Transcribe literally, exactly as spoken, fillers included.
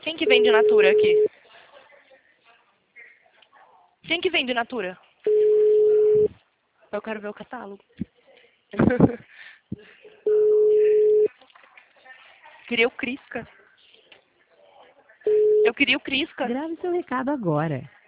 Quem que vende Natura aqui? Quem que vende Natura? Eu quero ver o catálogo. Queria o Crisca. Eu queria o Crisca. Grave seu recado agora.